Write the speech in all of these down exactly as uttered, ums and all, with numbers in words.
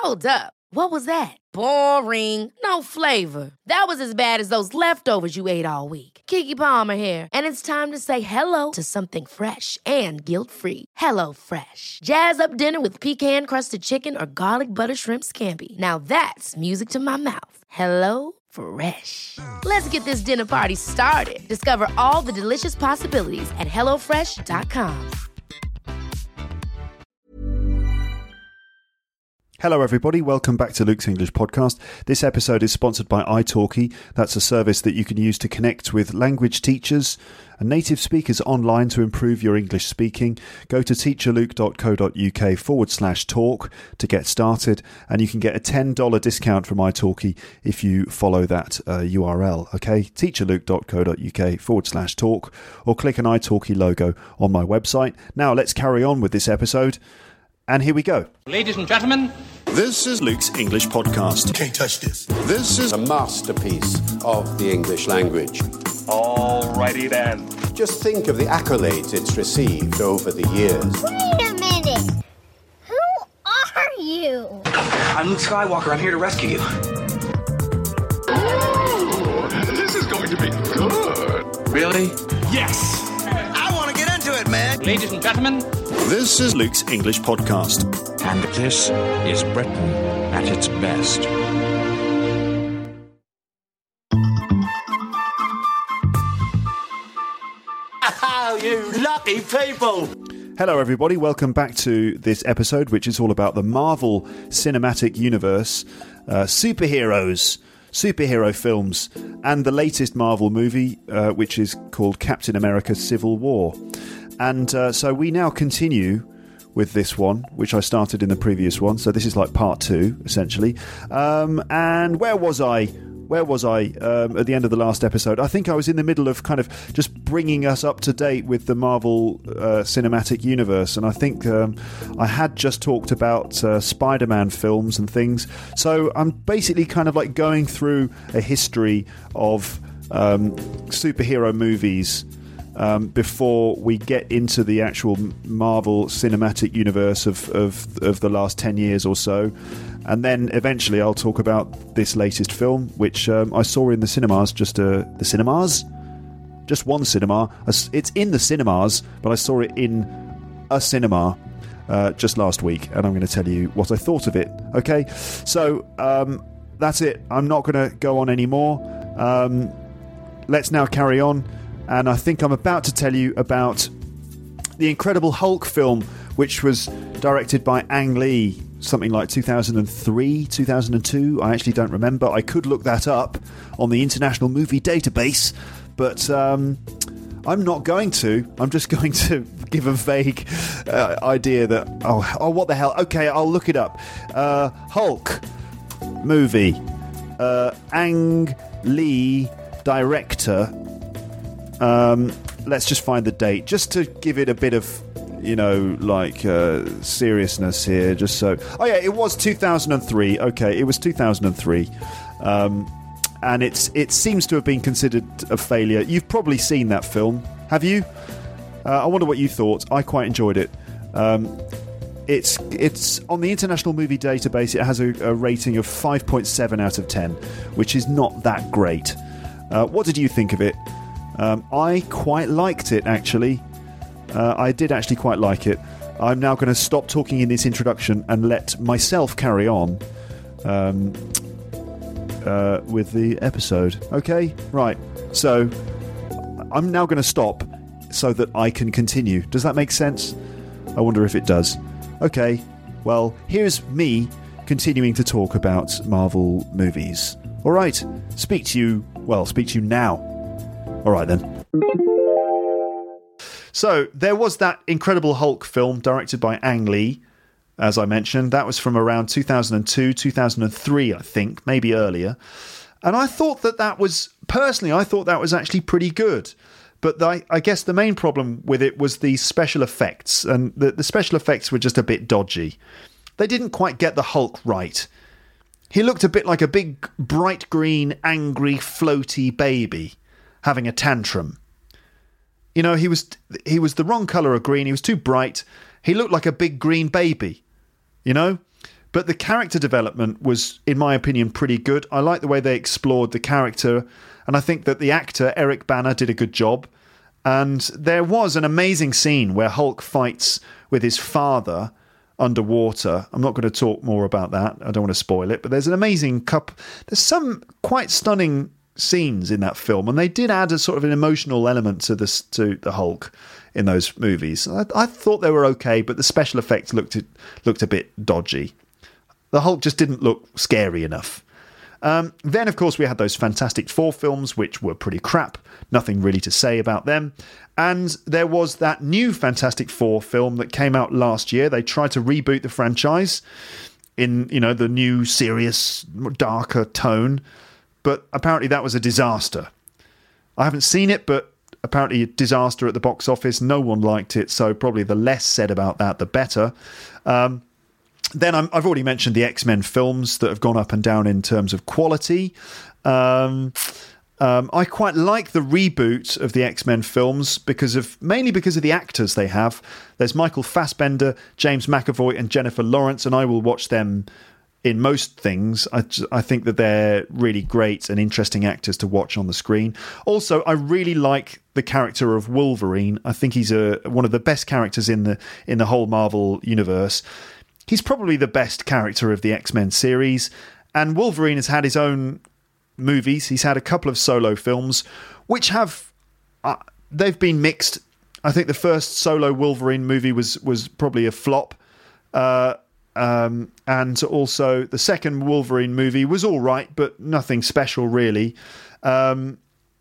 Hold up. What was that? Boring. No flavor. That was as bad as those leftovers you ate all week. Keke Palmer here, and it's time to say hello to something fresh and guilt-free. Hello Fresh. Jazz up dinner with pecan-crusted chicken or garlic butter shrimp scampi. Now that's music to my mouth. Hello Fresh. Let's get this dinner party started. Discover all the delicious possibilities at hello fresh dot com. Hello everybody, welcome back to Luke's English Podcast. This episode is sponsored by italki. That's a service that you can use to connect with language teachers and native speakers online to improve your English speaking. Go to teacherluke.co.uk forward slash talk to get started, and you can get a ten dollars discount from italki if you follow that uh, U R L, okay? teacherluke.co.uk forward slash talk, or click an italki logo on my website. Now let's carry on with this episode. And here we go. Ladies and gentlemen, this is Luke's English Podcast. Can't touch this. This is a masterpiece of the English language. Alrighty then. Just think of the accolades it's received over the years. Wait a minute. Who are you? I'm Luke Skywalker. I'm here to rescue you. Ooh, this is going to be good. Really? Yes. I want to get into it, man. Ladies and gentlemen, this is Luke's English Podcast. And this is Britain at its best. Oh, you lucky people. Hello everybody, welcome back to this episode, which is all about the Marvel Cinematic Universe, uh, superheroes, superhero films, and the latest Marvel movie, uh, which is called Captain America Civil War. And uh, so we now continue with this one, which I started in the previous one. So this is like part two, essentially. Um, and where was I? Where was I um, at the end of the last episode? I think I was in the middle of kind of just bringing us up to date with the Marvel uh, Cinematic Universe. And I think um, I had just talked about uh, Spider-Man films and things. So I'm basically kind of like going through a history of um, superhero movies Um, before we get into the actual Marvel Cinematic Universe of, of of the last ten years or so. And then eventually I'll talk about this latest film, which um, I saw in the cinemas, just uh, the cinemas? Just one cinema. It's in the cinemas, but I saw it in a cinema uh, just last week, and I'm going to tell you what I thought of it. Okay, so um, that's it. I'm not going to go on anymore. Um, let's now carry on. And I think I'm about to tell you about the Incredible Hulk film, which was directed by Ang Lee, something like two thousand three, two thousand two. I actually don't remember. I could look that up on the International Movie Database, but um, I'm not going to. I'm just going to give a vague uh, idea that, oh, oh, what the hell? Okay, I'll look it up. Uh, Hulk movie. Uh, Ang Lee, director. Um, let's just find the date, just to give it a bit of, you know, like uh, seriousness here. Just so, oh yeah, it was two thousand three. Okay, it was two thousand three, um, and it's it seems to have been considered a failure. You've probably seen that film, have you? Uh, I wonder what you thought. I quite enjoyed it. Um, it's it's on the International Movie Database. It has a, a rating of five point seven out of ten, which is not that great. Uh, what did you think of it? Um, I quite liked it, actually. Uh, I did actually quite like it. I'm now going to stop talking in this introduction and let myself carry on um, uh, with the episode. Okay? Right. So, I'm now going to stop so that I can continue. Does that make sense? I wonder if it does. Okay. Well, here's me continuing to talk about Marvel movies. All right. Speak to you... Well, speak to you now. All right, then. So, there was that Incredible Hulk film directed by Ang Lee, as I mentioned. That was from around two thousand two, two thousand three, I think, maybe earlier. And I thought that that was, personally, I thought that was actually pretty good. But the, I guess the main problem with it was the special effects, and the, the special effects were just a bit dodgy. They didn't quite get the Hulk right. He looked a bit like a big, bright green, angry, floaty baby having a tantrum. You know, he was he was the wrong colour of green. He was too bright. He looked like a big green baby, you know? But the character development was, in my opinion, pretty good. I like the way they explored the character, and I think that the actor, Eric Bana, did a good job. And there was an amazing scene where Hulk fights with his father underwater. I'm not going to talk more about that. I don't want to spoil it, but there's an amazing cup. There's some quite stunning scenes in that film, and they did add a sort of an emotional element to this to the Hulk in those movies. I, I thought they were okay, but the special effects looked looked a bit dodgy. The Hulk just didn't look scary enough. Um, then, of course, we had those Fantastic Four films, which were pretty crap. Nothing really to say about them. And there was that new Fantastic Four film that came out last year. They tried to reboot the franchise in, you know, the new serious, darker tone. But apparently that was a disaster. I haven't seen it, but apparently a disaster at the box office. No one liked it, so probably the less said about that, the better. Um, then I'm, I've already mentioned the X-Men films that have gone up and down in terms of quality. Um, um, I quite like the reboot of the X-Men films because of mainly because of the actors they have. There's Michael Fassbender, James McAvoy, and Jennifer Lawrence, and I will watch them in most things. I, I think that they're really great and interesting actors to watch on the screen. Also, I really like the character of Wolverine. I think he's a one of the best characters in the in the whole Marvel universe. He's probably the best character of the X-Men series, and Wolverine has had his own movies. He's had a couple of solo films, which have uh, they've been mixed. I think the first solo Wolverine movie was was probably a flop. Uh, Um, and also the second Wolverine movie was all right, but nothing special really. Um,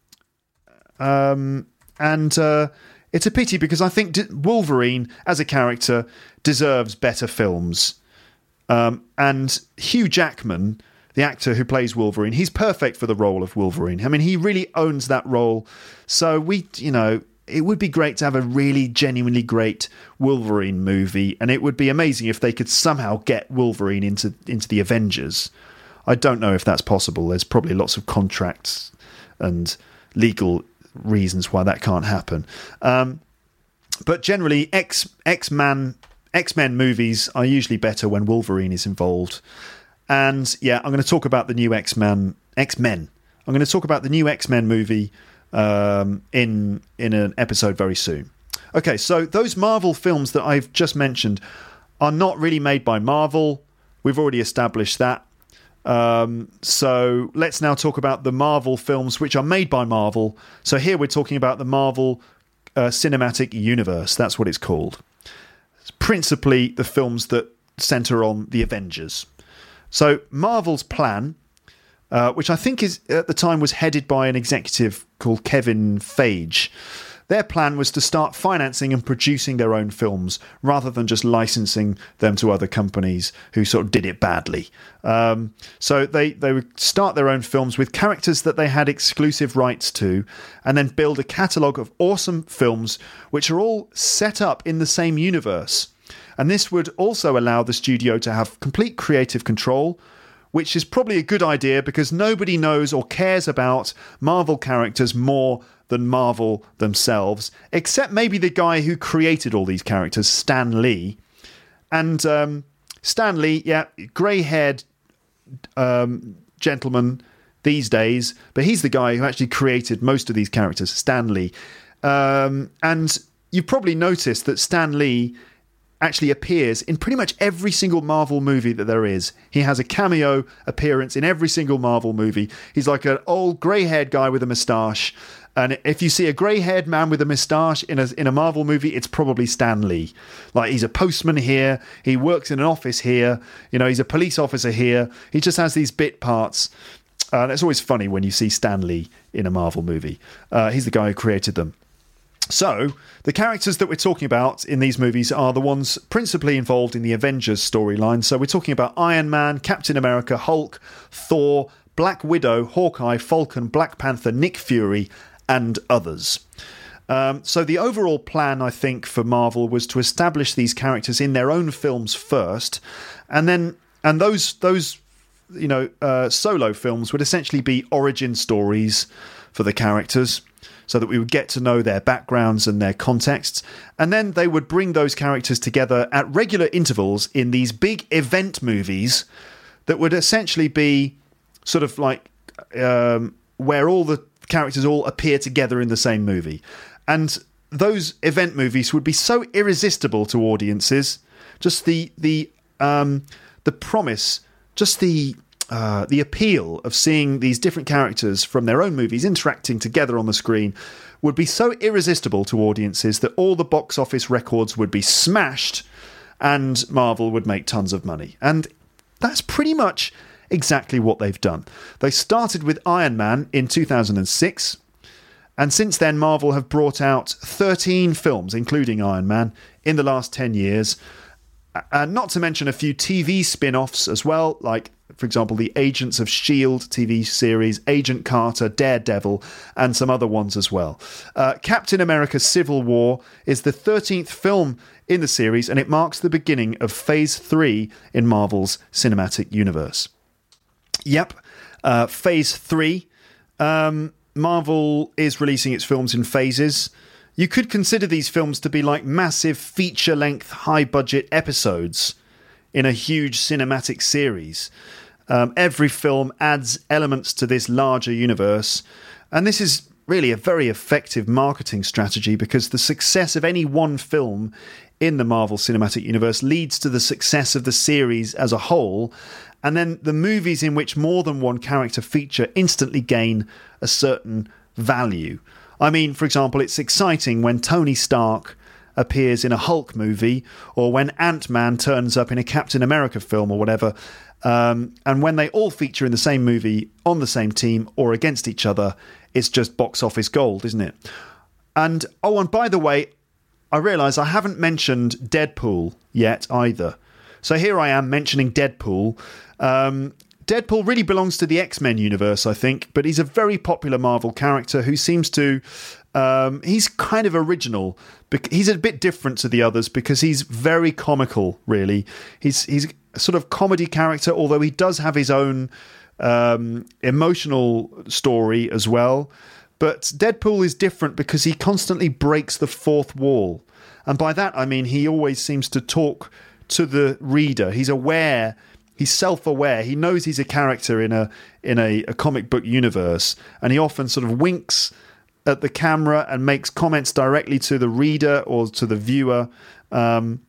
um, and uh, it's a pity because I think D- Wolverine as a character deserves better films. Um, and Hugh Jackman, the actor who plays Wolverine, he's perfect for the role of Wolverine. I mean, he really owns that role. So we, you know, it would be great to have a really genuinely great Wolverine movie, and it would be amazing if they could somehow get Wolverine into into the Avengers. I don't know if that's possible. There's probably lots of contracts and legal reasons why that can't happen. Um, but generally, X X-Men X-Men movies are usually better when Wolverine is involved. And yeah, I'm going to talk about the new X-Men. X-Men. I'm going to talk about the new X-Men movie Um, in in an episode very soon. Okay, so those Marvel films that I've just mentioned are not really made by Marvel. We've already established that. Um, so let's now talk about the Marvel films which are made by Marvel. So here we're talking about the Marvel uh, Cinematic Universe. That's what it's called. It's principally the films that centre on the Avengers. So Marvel's plan, Uh, which I think is at the time was headed by an executive called Kevin Feige. Their plan was to start financing and producing their own films rather than just licensing them to other companies who sort of did it badly. Um, so they, they would start their own films with characters that they had exclusive rights to, and then build a catalogue of awesome films which are all set up in the same universe. And this would also allow the studio to have complete creative control, which is probably a good idea because nobody knows or cares about Marvel characters more than Marvel themselves, except maybe the guy who created all these characters, Stan Lee. And um, Stan Lee, yeah, grey-haired um, gentleman these days, but he's the guy who actually created most of these characters, Stan Lee. Um, and you've probably noticed that Stan Lee actually appears in pretty much every single Marvel movie that there is. He has a cameo appearance in every single Marvel movie. He's like an old grey-haired guy with a moustache. And if you see a grey-haired man with a moustache in a, in a Marvel movie, it's probably Stan Lee. Like, he's a postman here. He works in an office here. You know, he's a police officer here. He just has these bit parts. Uh, and it's always funny when you see Stan Lee in a Marvel movie. Uh, he's the guy who created them. So, the characters that we're talking about in these movies are the ones principally involved in the Avengers storyline. So we're talking about Iron Man, Captain America, Hulk, Thor, Black Widow, Hawkeye, Falcon, Black Panther, Nick Fury, and others. Um, so the overall plan, I think, for Marvel was to establish these characters in their own films first, and then and those those you know uh, solo films would essentially be origin stories for the characters. so that we would get to know their backgrounds and their contexts. And then they would bring those characters together at regular intervals in these big event movies that would essentially be sort of like um, where all the characters all appear together in the same movie. And those event movies would be so irresistible to audiences. Just the the um, the promise, just the uh, the appeal of seeing these different characters from their own movies interacting together on the screen would be so irresistible to audiences that all the box office records would be smashed and Marvel would make tons of money. And that's pretty much exactly what they've done. They started with Iron Man in two thousand six, and since then Marvel have brought out thirteen films, including Iron Man, in the last ten years. And not to mention a few T V spin-offs as well, like, for example, the Agents of S H I E L D T V series, Agent Carter, Daredevil, and some other ones as well. Uh, Captain America Civil War is the thirteenth film in the series, and it marks the beginning of Phase three in Marvel's cinematic universe. Yep, uh, Phase three. Um, Marvel is releasing its films in phases. You could consider these films to be like massive feature-length, high-budget episodes in a huge cinematic series. Um, every film adds elements to this larger universe, and this is really a very effective marketing strategy because the success of any one film in the Marvel Cinematic Universe leads to the success of the series as a whole, and then the movies in which more than one character feature instantly gain a certain value. I mean, for example, it's exciting when Tony Stark appears in a Hulk movie, or when Ant-Man turns up in a Captain America film or whatever, um, and when they all feature in the same movie, on the same team, or against each other, it's just box office gold, isn't it? And, oh, and by the way, I realise I haven't mentioned Deadpool yet either. So here I am mentioning Deadpool. Um, Deadpool really belongs to the X-Men universe, I think, but he's a very popular Marvel character who seems to... Um, he's kind of original. He's a bit different to the others because he's very comical, really. He's, he's a sort of comedy character, although he does have his own um, emotional story as well. But Deadpool is different because he constantly breaks the fourth wall. And by that, I mean he always seems to talk to the reader. He's aware... He's self-aware. He knows he's a character in a in a, a comic book universe, and he often sort of winks at the camera and makes comments directly to the reader or to the viewer. Um,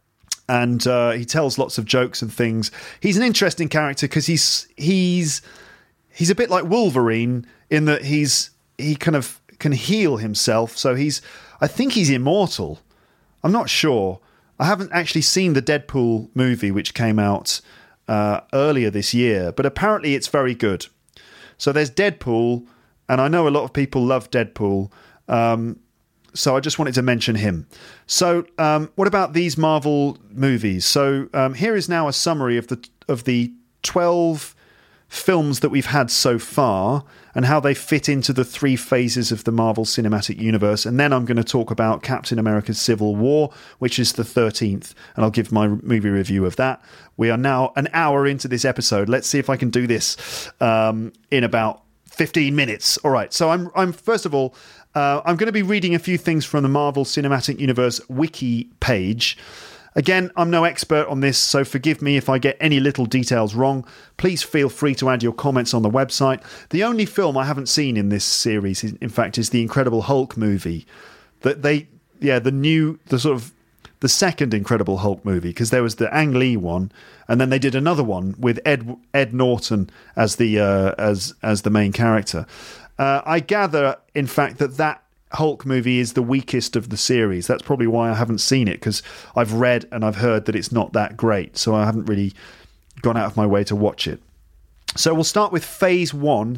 and uh, he tells lots of jokes and things. He's an interesting character because he's he's he's a bit like Wolverine in that he's he kind of can heal himself. So he's I think he's immortal. I'm not sure. I haven't actually seen the Deadpool movie, which came out Uh, earlier this year, but apparently it's very good. So there's Deadpool, and I know a lot of people love Deadpool, um, so I just wanted to mention him. So um, what about these Marvel movies? So um, here is now a summary of the of the twelve films that we've had so far and how they fit into the three phases of the Marvel Cinematic Universe. And then I'm going to talk about Captain America Civil War, which is the thirteenth, and I'll give my movie review of that. We are now an hour into this episode. Let's see if I can do this um, in about fifteen minutes. All right, so I'm, I'm first of all, uh, I'm going to be reading a few things from the Marvel Cinematic Universe wiki page. Again, I'm no expert on this, so forgive me if I get any little details wrong. Please feel free to add your comments on the website. The only film I haven't seen in this series, in fact, is the Incredible Hulk movie. That they, yeah, the new, the sort of, the second Incredible Hulk movie, because there was the Ang Lee one, and then they did another one with Ed Ed Norton as the uh, as as the main character. Uh, I gather, in fact, that that Hulk movie is the weakest of the series. That's probably why I haven't seen it, because I've read and I've heard that it's not that great, so I haven't really gone out of my way to watch it. So we'll start with Phase One,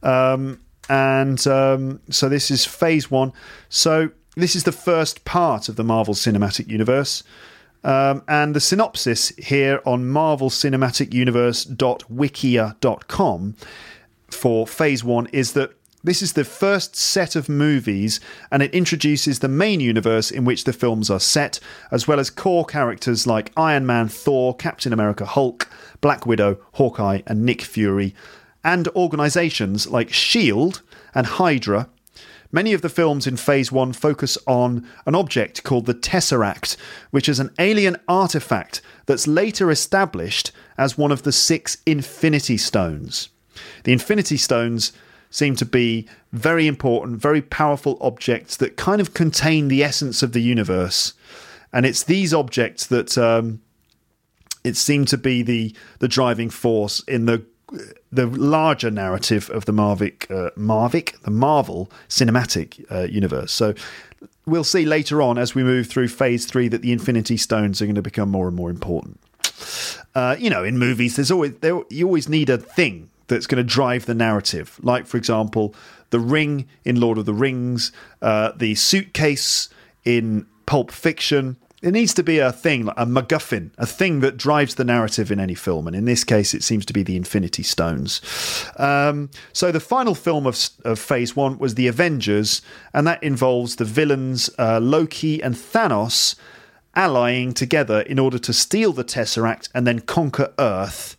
um, and um, so this is Phase One. So this is the first part of the Marvel Cinematic Universe, um, and the synopsis here on marvel cinematic universe dot wikia dot com for Phase One is that this is the first set of movies, and it introduces the main universe in which the films are set, as well as core characters like Iron Man, Thor, Captain America, Hulk, Black Widow, Hawkeye, and Nick Fury, and organisations like S H I E L D and Hydra, Many of the films in Phase one focus on an object called the Tesseract, which is an alien artifact that's later established as one of the six Infinity Stones. The Infinity Stones seem to be very important, very powerful objects that kind of contain the essence of the universe. And it's these objects that um, it seemed to be the the driving force in the the larger narrative of the Marvic, uh, Marvic, the Marvel cinematic uh, universe. So we'll see later on as we move through Phase three that the Infinity Stones are going to become more and more important. Uh, you know, in movies, there's always there, you always need a thing that's going to drive the narrative. Like, for example, the ring in Lord of the Rings, uh, the suitcase in Pulp Fiction. It needs to be a thing, like a MacGuffin, a thing that drives the narrative in any film. And in this case, it seems to be the Infinity Stones. Um, so the final film of, of Phase one was The Avengers, and that involves the villains uh, Loki and Thanos allying together in order to steal the Tesseract and then conquer Earth.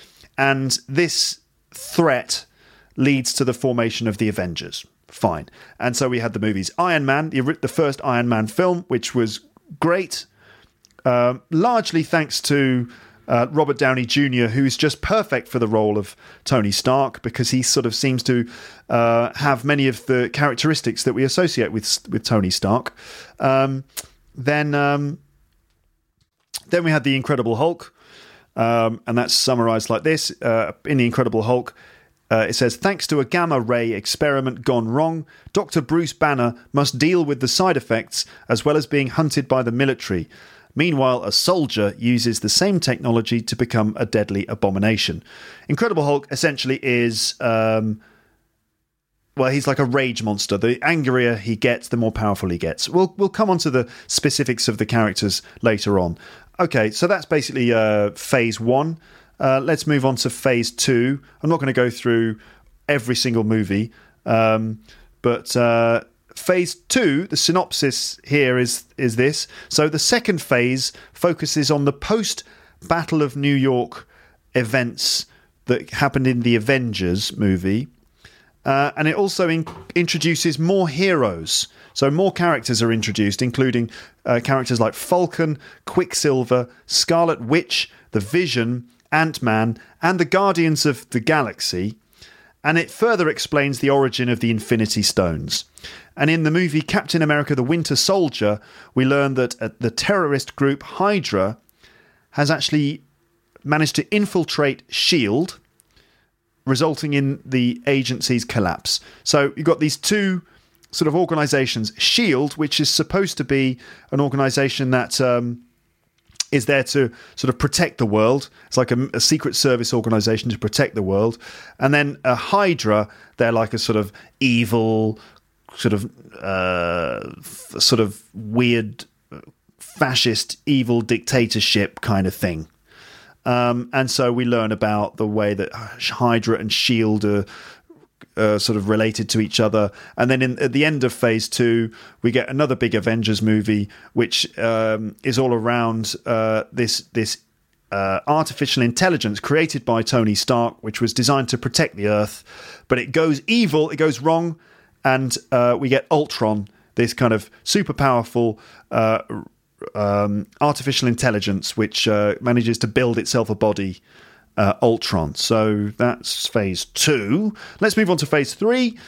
And this threat leads to the formation of the Avengers. Fine. And so we had the movies Iron Man, the, the first Iron Man film, which was great, uh, largely thanks to uh, Robert Downey Junior, who's just perfect for the role of Tony Stark, because he sort of seems to uh, have many of the characteristics that we associate with with Tony Stark. Um, then, um, then we had the Incredible Hulk, um, and that's summarised like this uh, in the Incredible Hulk. Uh, it says, thanks to a gamma ray experiment gone wrong, Doctor Bruce Banner must deal with the side effects as well as being hunted by the military. Meanwhile, a soldier uses the same technology to become a deadly abomination. Incredible Hulk essentially is, um, well, he's like a rage monster. The angrier he gets, the more powerful he gets. We'll we'll come on to the specifics of the characters later on. Okay, so that's basically uh, Phase one. Uh, let's move on to Phase two. I'm not going to go through every single movie, um, but uh, Phase two, the synopsis here is is this. So the second phase focuses on the post-Battle of New York events that happened in the Avengers movie, uh, and it also in- introduces more heroes. So more characters are introduced, including uh, characters like Falcon, Quicksilver, Scarlet Witch, the Vision, Ant-Man, and the Guardians of the Galaxy, and it further explains the origin of the Infinity Stones. And in the movie Captain America the Winter Soldier, we learn that uh, the terrorist group Hydra has actually managed to infiltrate S H I E L D, resulting in the agency's collapse. So you've got these two sort of organisations, S H I E L D, which is supposed to be an organisation that um, is there to sort of protect the world. It's like a, a secret service organisation to protect the world. And then a Hydra, they're like a sort of evil, sort of uh, f- sort of weird, fascist, evil dictatorship kind of thing. Um, and so we learn about the way that Hydra and S H I E L D are Uh, sort of related to each other. And then in, at the end of Phase two, we get another big Avengers movie, which um, is all around uh, this this uh, artificial intelligence created by Tony Stark, which was designed to protect the Earth. But it goes evil, it goes wrong, and uh, we get Ultron, this kind of super powerful uh, um, artificial intelligence, which uh, manages to build itself a body. Uh, Ultron. So that's Phase two. Let's move on to Phase three.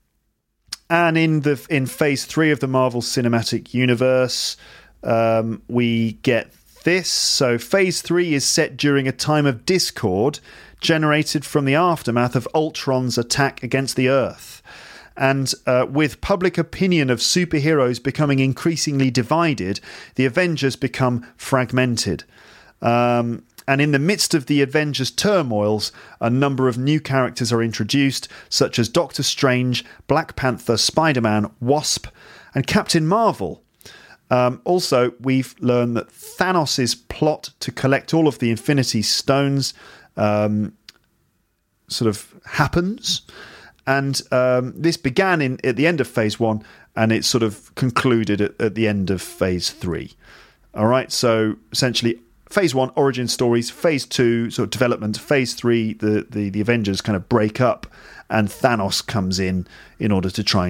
And in the in Phase three of the Marvel Cinematic Universe, um, we get this. So Phase three is set during a time of discord generated from the aftermath of Ultron's attack against the Earth. And uh, with public opinion of superheroes becoming increasingly divided, the Avengers become fragmented. Um... And in the midst of the Avengers' turmoils, a number of new characters are introduced, such as Doctor Strange, Black Panther, Spider-Man, Wasp, and Captain Marvel. Um, also, we've learned that Thanos' plot to collect all of the Infinity Stones um, sort of happens. And um, this began in at the end of Phase one, and it sort of concluded at, at the end of Phase three. All right, so essentially Phase one, origin stories. Phase two, sort of development. Phase three, the, the, the Avengers kind of break up and Thanos comes in in order to try and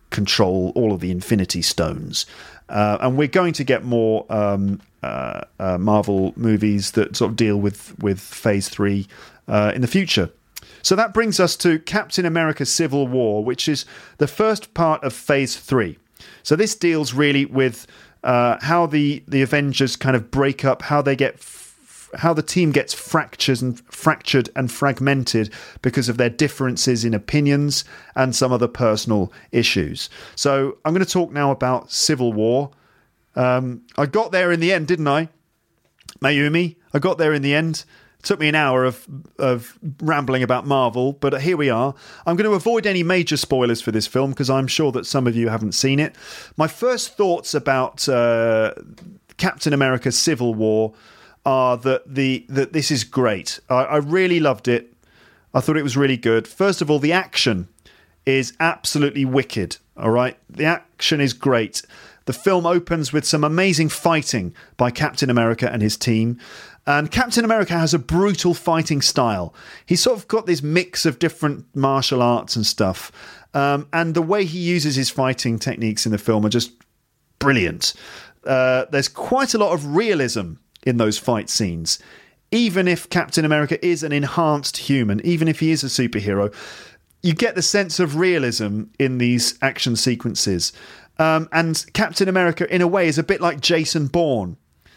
control all of the Infinity Stones. Uh, and we're going to get more um, uh, uh, Marvel movies that sort of deal with, with Phase three uh, in the future. So that brings us to Captain America Civil War, which is the first part of Phase three. So this deals really with uh, how the, the Avengers kind of break up, how they get... how the team gets fractured and fractured and fragmented because of their differences in opinions and some other personal issues. So I'm going to talk now about Civil War. Um, I got there in the end, didn't I? Mayumi, I got there in the end. It took me an hour of of rambling about Marvel, but here we are. I'm going to avoid any major spoilers for this film because I'm sure that some of you haven't seen it. My first thoughts about uh, Captain America Civil War are that the that this is great. I, I really loved it. I thought it was really good. First of all, the action is absolutely wicked. All right, the action is great. The film opens with some amazing fighting by Captain America and his team. And Captain America has a brutal fighting style. He's sort of got this mix of different martial arts and stuff. Um, and the way he uses his fighting techniques in the film are just brilliant. Uh, there's quite a lot of realism in those fight scenes. Even if Captain America is an enhanced human, even if he is a superhero, you get the sense of realism in these action sequences. Um, and Captain America, in a way, is a bit like Jason Bourne.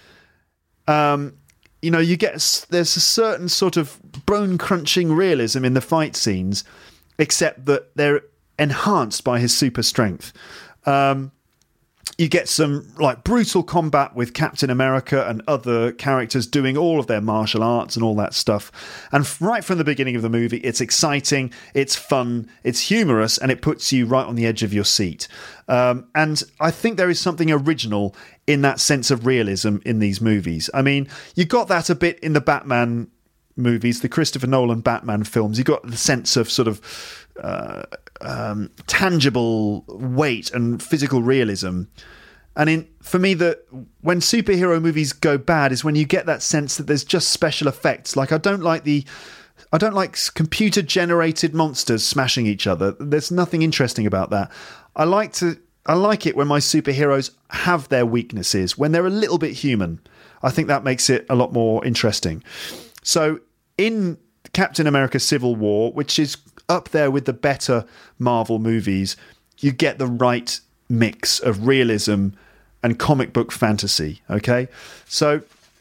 Um, you know, you get there's a certain sort of bone-crunching realism in the fight scenes, except that they're enhanced by his super strength. Um, You get some like brutal combat with Captain America and other characters doing all of their martial arts and all that stuff. And right from the beginning of the movie, it's exciting, it's fun, it's humorous, and it puts you right on the edge of your seat. Um, and I think there is something original in that sense of realism in these movies. I mean, you got that a bit in the Batman movies, the Christopher Nolan Batman films. You got the sense of sort of uh, um, tangible weight and physical realism. And in for me, the when superhero movies go bad is when you get that sense that there's just special effects. Like I don't like the, I don't like computer generated monsters smashing each other. There's nothing interesting about that. I like to, I like it when my superheroes have their weaknesses, when they're a little bit human. I think that makes it a lot more interesting. So in Captain America Civil War, which is up there with the better Marvel movies, you get the right mix of realism and comic book fantasy. Okay, so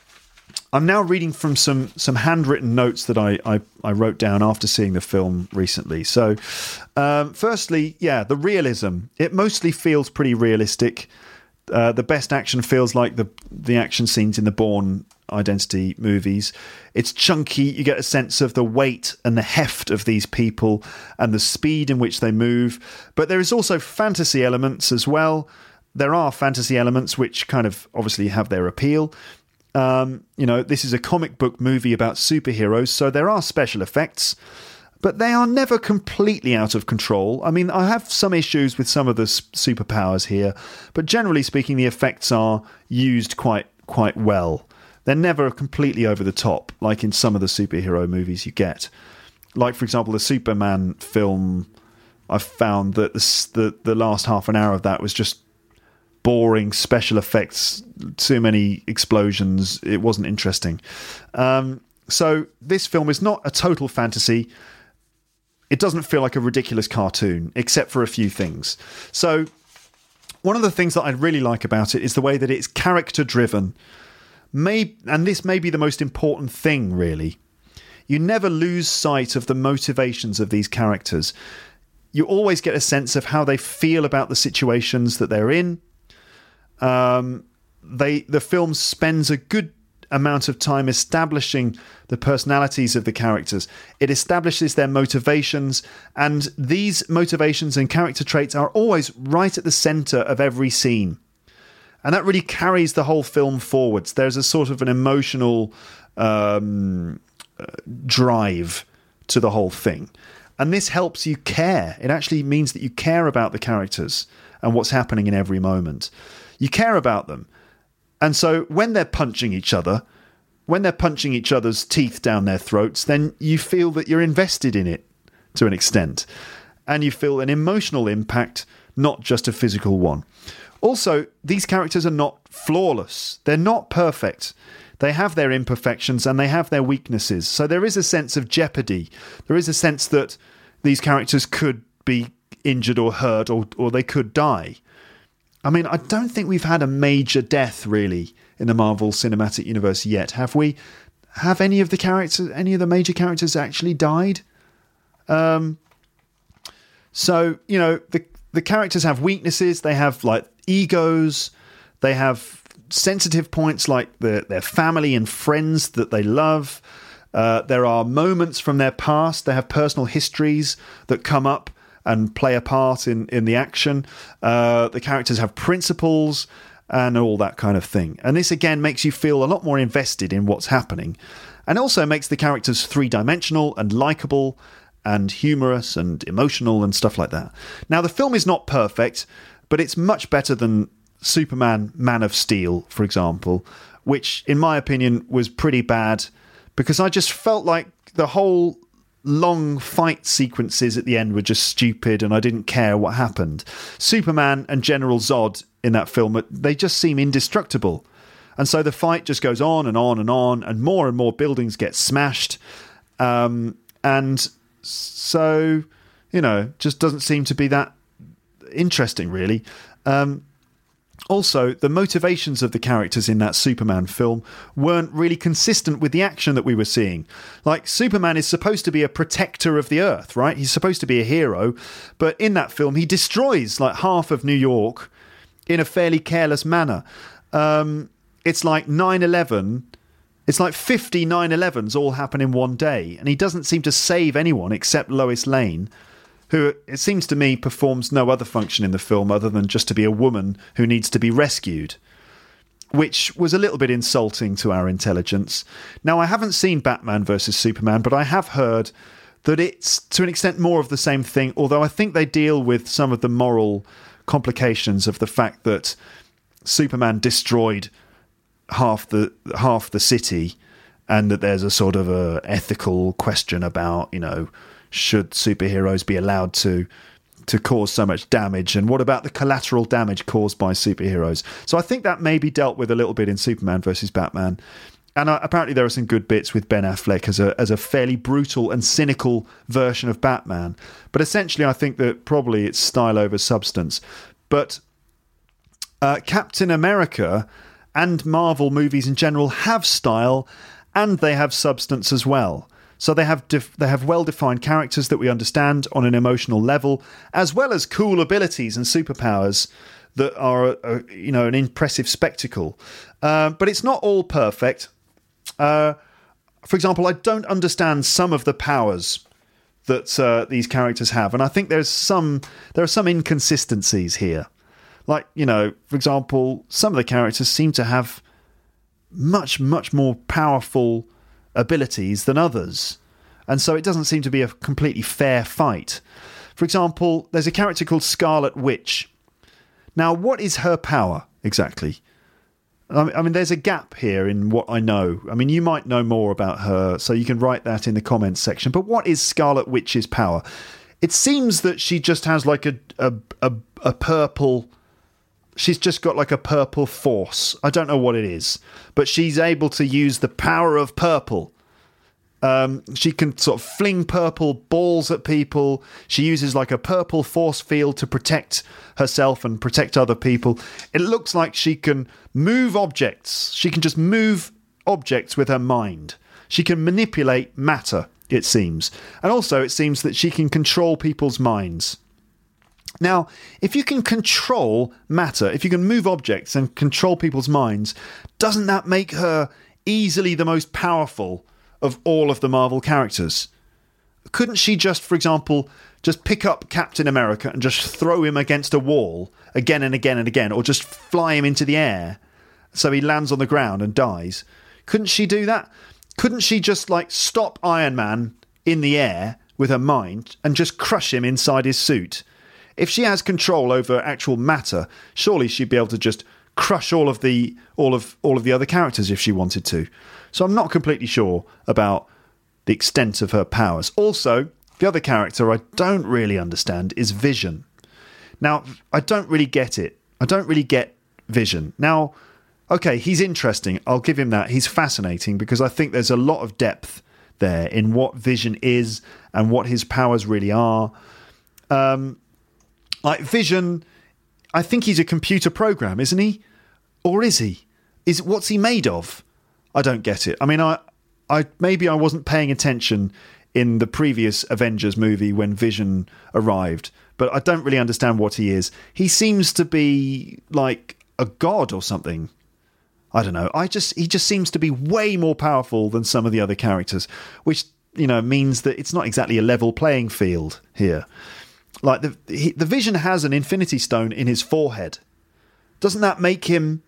I'm now reading from some some handwritten notes that I I, I wrote down after seeing the film recently. So um, firstly, yeah, the realism. It mostly feels pretty realistic. Uh, the best action feels like the the action scenes in the Bourne Identity movies. It's chunky. You get a sense of the weight and the heft of these people and the speed in which they move. But there is also fantasy elements as well. There are fantasy elements which kind of obviously have their appeal. Um, you know, this is a comic book movie about superheroes, so there are special effects, but they are never completely out of control. I mean, I have some issues with some of the superpowers here, but generally speaking, the effects are used quite quite well. They're never completely over the top, like in some of the superhero movies you get. Like, for example, the Superman film, I found that the, the, the last half an hour of that was just boring special effects, too many explosions. It wasn't interesting. Um, so this film is not a total fantasy. It doesn't feel like a ridiculous cartoon, except for a few things. So one of the things that I really like about it is the way that it's character-driven. May, and this may be the most important thing, really. You never lose sight of the motivations of these characters. You always get a sense of how they feel about the situations that they're in. Um, they the film spends a good amount of time establishing the personalities of the characters. It establishes their motivations, and these motivations and character traits are always right at the centre of every scene. And that really carries the whole film forwards. There's a sort of an emotional um, uh, drive to the whole thing. And this helps you care. It actually means that you care about the characters and what's happening in every moment. You care about them. And so when they're punching each other, when they're punching each other's teeth down their throats, then you feel that you're invested in it to an extent. And you feel an emotional impact, not just a physical one. Also, these characters are not flawless. They're not perfect. They have their imperfections and they have their weaknesses. So there is a sense of jeopardy. There is a sense that these characters could be injured or hurt, or, or they could die. I mean, I don't think we've had a major death, really, in the Marvel Cinematic Universe yet, have we? Have any of the characters, any of the major characters actually died? Um, so, you know, the the characters have weaknesses. They have, like, egos. They have sensitive points like the, their family and friends that they love. Uh, there are moments from their past. They have personal histories that come up and play a part in, in the action. Uh, the characters have principles and all that kind of thing. And this, again, makes you feel a lot more invested in what's happening. And also makes the characters three-dimensional and likeable and humorous and emotional and stuff like that. Now, the film is not perfect, but it's much better than Superman Man of Steel, for example, which, in my opinion, was pretty bad because I just felt like the whole long fight sequences at the end were just stupid and I didn't care what happened. Superman and General Zod in that film, they just seem indestructible. And so the fight just goes on and on and on, and more and more buildings get smashed. Um, and so, you know, just doesn't seem to be that interesting, really. Um, Also, the motivations of the characters in that Superman film weren't really consistent with the action that we were seeing. Like, Superman is supposed to be a protector of the Earth, right? He's supposed to be a hero. But in that film, he destroys, like, half of New York in a fairly careless manner. Um, it's like nine eleven. It's like fifty nine elevens all happen in one day. And he doesn't seem to save anyone except Lois Lane, who, it seems to me, performs no other function in the film other than just to be a woman who needs to be rescued, which was a little bit insulting to our intelligence. Now, I haven't seen Batman versus Superman, but I have heard that it's, to an extent, more of the same thing, although I think they deal with some of the moral complications of the fact that Superman destroyed half the half the city, and that there's a sort of a ethical question about, you know, should superheroes be allowed to to cause so much damage, and what about the collateral damage caused by superheroes? So I think that may be dealt with a little bit in Superman versus Batman. And uh, apparently there are some good bits with Ben Affleck as a as a fairly brutal and cynical version of Batman. But essentially I think that probably it's style over substance. But uh, Captain America and Marvel movies in general have style, and they have substance as well. So they have def- they have well-defined characters that we understand on an emotional level, as well as cool abilities and superpowers that are, uh, you know, an impressive spectacle. Uh, but it's not all perfect. Uh, for example, I don't understand some of the powers that uh, these characters have, and I think there's some there are some inconsistencies here. Like, you know, for example, some of the characters seem to have much, much more powerful abilities than others, and so it doesn't seem to be a completely fair fight. For example, there's a character called Scarlet Witch. Now, what is her power exactly? I mean, there's a gap here in what I know. I mean, you might know more about her, so you can write that in the comments section. But what is Scarlet Witch's power? It seems that she just has like a a a, a purple. She's just got like a purple force. I don't know what it is, but she's able to use the power of purple. Um, she can sort of fling purple balls at people. She uses like a purple force field to protect herself and protect other people. It looks like she can move objects. She can just move objects with her mind. She can manipulate matter, it seems. And also it seems that she can control people's minds. Now, if you can control matter, if you can move objects and control people's minds, doesn't that make her easily the most powerful of all of the Marvel characters? Couldn't she just, for example, just pick up Captain America and just throw him against a wall again and again and again, or just fly him into the air so he lands on the ground and dies? Couldn't she do that? Couldn't she just, like, stop Iron Man in the air with her mind and just crush him inside his suit? If she has control over actual matter, surely she'd be able to just crush all of the all of all of the other characters if she wanted to. So I'm not completely sure about the extent of her powers. Also, the other character I don't really understand is Vision. Now, I don't really get it. I don't really get Vision. Now, okay, he's interesting. I'll give him that. He's fascinating because I think there's a lot of depth there in what Vision is and what his powers really are. Um, like Vision, I think he's a computer program, isn't he? Or is he? Is what's he made of? I don't get it. I mean, I, I maybe I wasn't paying attention in the previous Avengers movie when Vision arrived, but I don't really understand what he is. He seems to be like a god or something. I don't know. I just he just seems to be way more powerful than some of the other characters, which, you know, means that it's not exactly a level playing field here. Like the he, the Vision has an Infinity Stone in his forehead. Doesn't that make him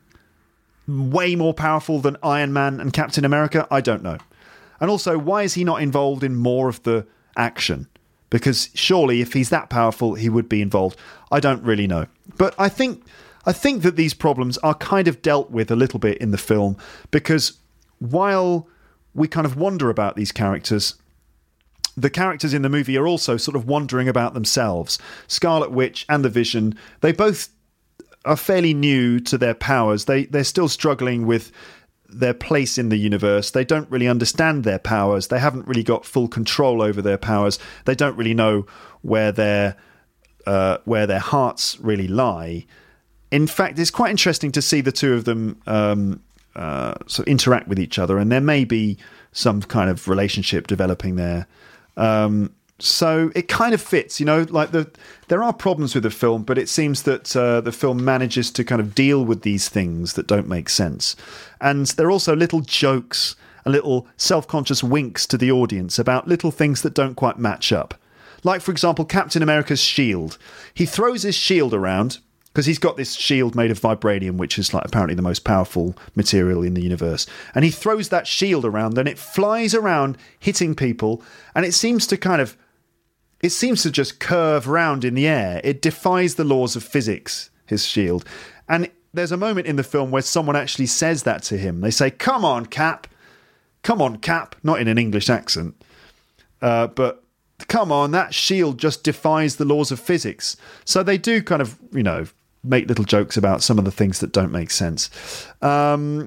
way more powerful than Iron Man and Captain America? I don't know. And also, why is he not involved in more of the action? Because surely, if he's that powerful, he would be involved. I don't really know. But I think I think that these problems are kind of dealt with a little bit in the film, because while we kind of wonder about these characters, the characters in the movie are also sort of wondering about themselves. Scarlet Witch and the Vision, they both are fairly new to their powers. They, they're still struggling with their place in the universe. They don't really understand their powers. They haven't really got full control over their powers. They don't really know where their uh, where their hearts really lie. In fact, it's quite interesting to see the two of them um, uh, sort of interact with each other, and there may be some kind of relationship developing there. Um, so it kind of fits, you know, like the there are problems with the film, but it seems that uh, the film manages to kind of deal with these things that don't make sense. And there are also little jokes and little self-conscious winks to the audience about little things that don't quite match up. Like, for example, Captain America's shield. He throws his shield around because he's got this shield made of vibranium, which is like apparently the most powerful material in the universe. And he throws that shield around and it flies around hitting people, and it seems to kind of It seems to just curve round in the air. It defies the laws of physics, his shield. And there's a moment in the film where someone actually says that to him. They say, "Come on, Cap. Come on, Cap." Not in an English accent. Uh, but, come on, that shield just defies the laws of physics. So they do kind of, you know, make little jokes about some of the things that don't make sense. Um,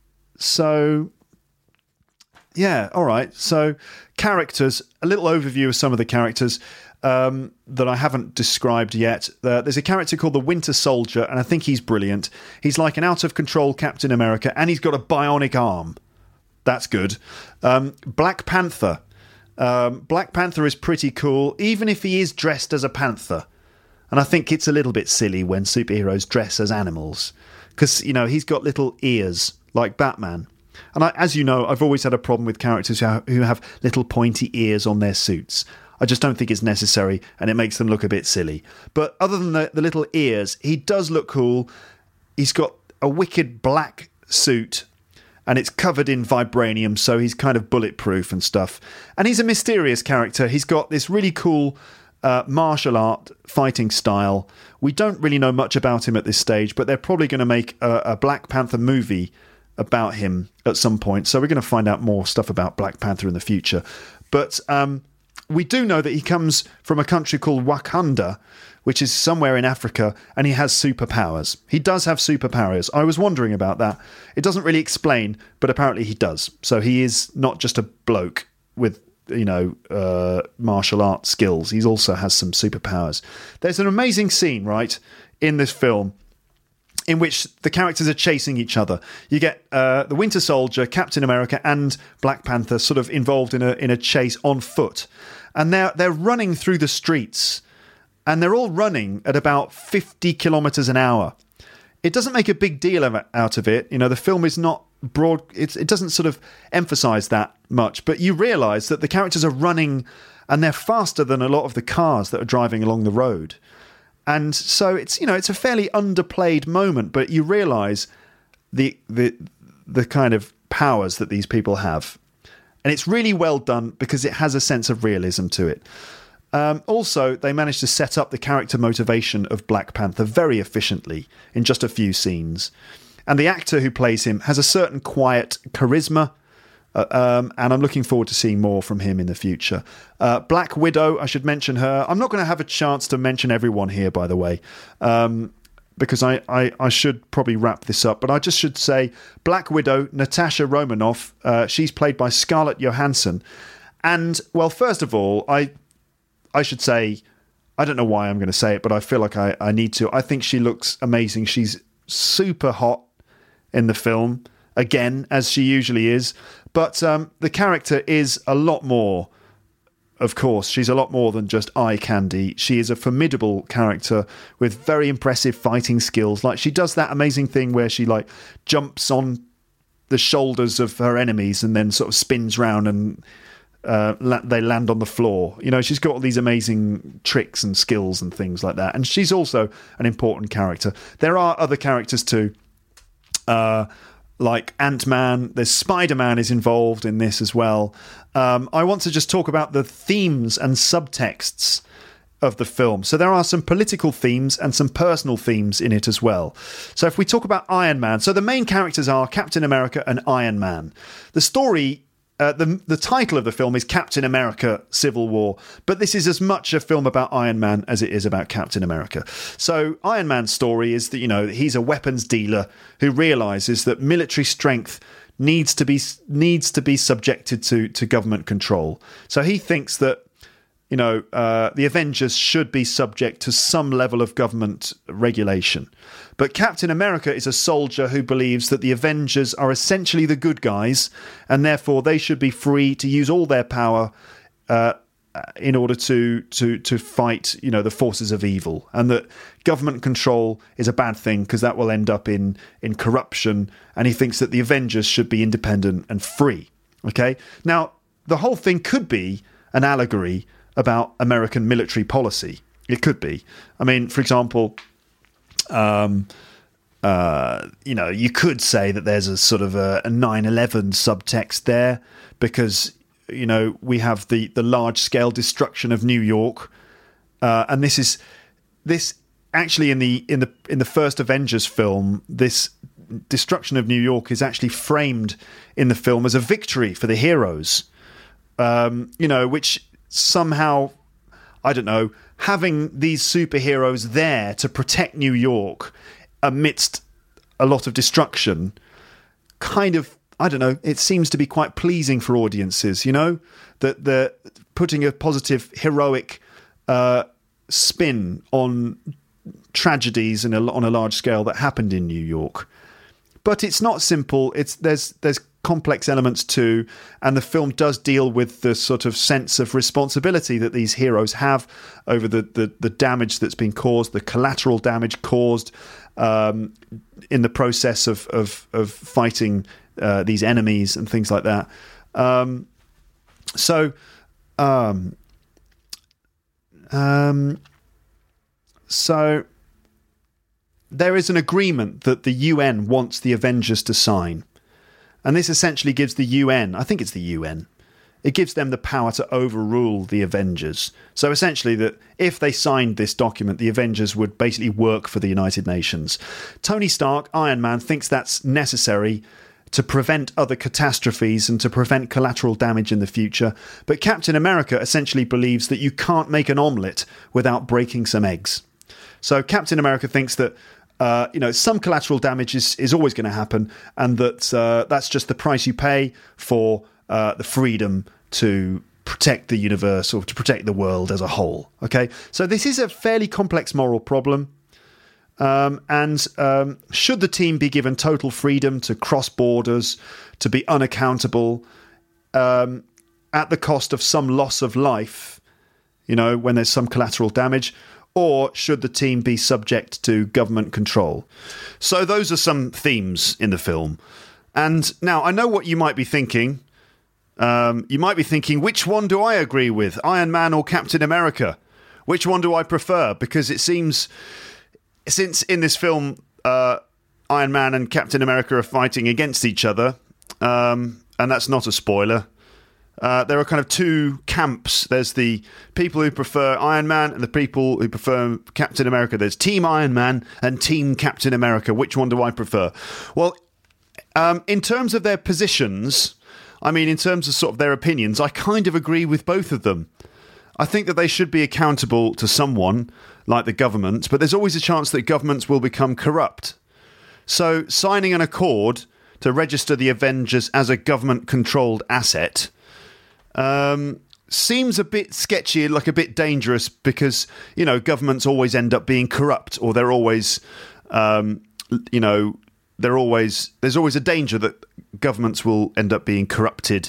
so... Yeah, all right. So, characters, a little overview of some of the characters um, that I haven't described yet. Uh, there's a character called the Winter Soldier, and I think he's brilliant. He's like an out-of-control Captain America, and he's got a bionic arm. That's good. Um, Black Panther. Um, Black Panther is pretty cool, even if he is dressed as a panther. And I think it's a little bit silly when superheroes dress as animals. Because, you know, he's got little ears, like Batman. And I, as you know, I've always had a problem with characters who, ha- who have little pointy ears on their suits. I just don't think it's necessary, and it makes them look a bit silly. But other than the, the little ears, he does look cool. He's got a wicked black suit, and it's covered in vibranium, so he's kind of bulletproof and stuff. And he's a mysterious character. He's got this really cool uh, martial art fighting style. We don't really know much about him at this stage, but they're probably going to make a, a Black Panther movie about him at some point, so we're going to find out more stuff about Black Panther in the future. But um, we do know that he comes from a country called Wakanda, which is somewhere in Africa, and he has superpowers. He does have superpowers. I was wondering about that. It doesn't really explain, but apparently he does. So he is not just a bloke with, you know, uh, martial art skills. He also has some superpowers. There's an amazing scene, right, in this film, in which the characters are chasing each other. You get uh, the Winter Soldier, Captain America, and Black Panther sort of involved in a in a chase on foot, and they're they're running through the streets, and they're all running at about fifty kilometers an hour. It doesn't make a big deal of it, out of it. You know, the film is not broad. It's, it doesn't sort of emphasize that much, but you realise that the characters are running, and they're faster than a lot of the cars that are driving along the road. And so it's, you know, it's a fairly underplayed moment, but you realise the the the kind of powers that these people have. And it's really well done because it has a sense of realism to it. Um, also, they managed to set up the character motivation of Black Panther very efficiently in just a few scenes. And the actor who plays him has a certain quiet charisma. Uh, um, and I'm looking forward to seeing more from him in the future. Uh, Black Widow, I should mention her. I'm not going to have a chance to mention everyone here, by the way, um, because I, I, I should probably wrap this up. But I just should say Black Widow, Natasha Romanoff, uh, she's played by Scarlett Johansson. And, well, first of all, I I should say, I don't know why I'm going to say it, but I feel like I, I need to. I think she looks amazing. She's super hot in the film, again, as she usually is. But um, the character is a lot more, of course. She's a lot more than just eye candy. She is a formidable character with very impressive fighting skills. Like, she does that amazing thing where she, like, jumps on the shoulders of her enemies and then sort of spins round and uh, la- they land on the floor. You know, she's got all these amazing tricks and skills and things like that. And she's also an important character. There are other characters too. Uh... Like Ant-Man, there's Spider-Man is involved in this as well. Um, I want to just talk about the themes and subtexts of the film. So there are some political themes and some personal themes in it as well. So if we talk about Iron Man, so the main characters are Captain America and Iron Man. The story, uh, the the title of the film is Captain America: Civil War, but this is as much a film about Iron Man as it is about Captain America. So Iron Man's story is that, you know, he's a weapons dealer who realizes that military strength needs to be needs to be subjected to to government control. So he thinks that, you know, uh, the Avengers should be subject to some level of government regulation. But Captain America is a soldier who believes that the Avengers are essentially the good guys, and therefore they should be free to use all their power uh, in order to to to fight, you know, the forces of evil, and that government control is a bad thing because that will end up in in corruption. And he thinks that the Avengers should be independent and free. Okay, now the whole thing could be an allegory about American military policy. It could be. I mean, for example, um, uh, you know, you could say that there's a sort of a, a nine eleven subtext there because, you know, we have the, the large-scale destruction of New York, uh, and this is this actually in the in the in the first Avengers film, this destruction of New York is actually framed in the film as a victory for the heroes. Um, you know, which somehow, I don't know, having these superheroes there to protect New York amidst a lot of destruction, kind of, I don't know, it seems to be quite pleasing for audiences, you know, that they're putting a positive, heroic uh, spin on tragedies in a, on a large scale that happened in New York. But it's not simple. It's there's there's complex elements too, and the film does deal with the sort of sense of responsibility that these heroes have over the, the, the damage that's been caused, the collateral damage caused um, in the process of of, of fighting uh, these enemies and things like that. Um, so, um, um, so. There is an agreement that the U N wants the Avengers to sign. And this essentially gives the U N, I think it's the U N, it gives them the power to overrule the Avengers. So essentially that if they signed this document, the Avengers would basically work for the United Nations. Tony Stark, Iron Man, thinks that's necessary to prevent other catastrophes and to prevent collateral damage in the future. But Captain America essentially believes that you can't make an omelette without breaking some eggs. So Captain America thinks that Uh, you know, some collateral damage is, is always going to happen, and that uh, that's just the price you pay for uh, the freedom to protect the universe or to protect the world as a whole. Okay, so this is a fairly complex moral problem, um, and um, should the team be given total freedom to cross borders, to be unaccountable, um, at the cost of some loss of life, you know, when there's some collateral damage? Or should the team be subject to government control? So those are some themes in the film. And now, I know what you might be thinking. Um, you might be thinking, which one do I agree with? Iron Man or Captain America? Which one do I prefer? Because it seems, since in this film, uh, Iron Man and Captain America are fighting against each other, um, and that's not a spoiler, Uh, there are kind of two camps. There's the people who prefer Iron Man and the people who prefer Captain America. There's Team Iron Man and Team Captain America. Which one do I prefer? Well, um, in terms of their positions, I mean, in terms of sort of their opinions, I kind of agree with both of them. I think that they should be accountable to someone, like the government, but there's always a chance that governments will become corrupt. So signing an accord to register the Avengers as a government-controlled asset um, seems a bit sketchy, like a bit dangerous, because, you know, governments always end up being corrupt, or they're always, um, you know, they're always there's always a danger that governments will end up being corrupted.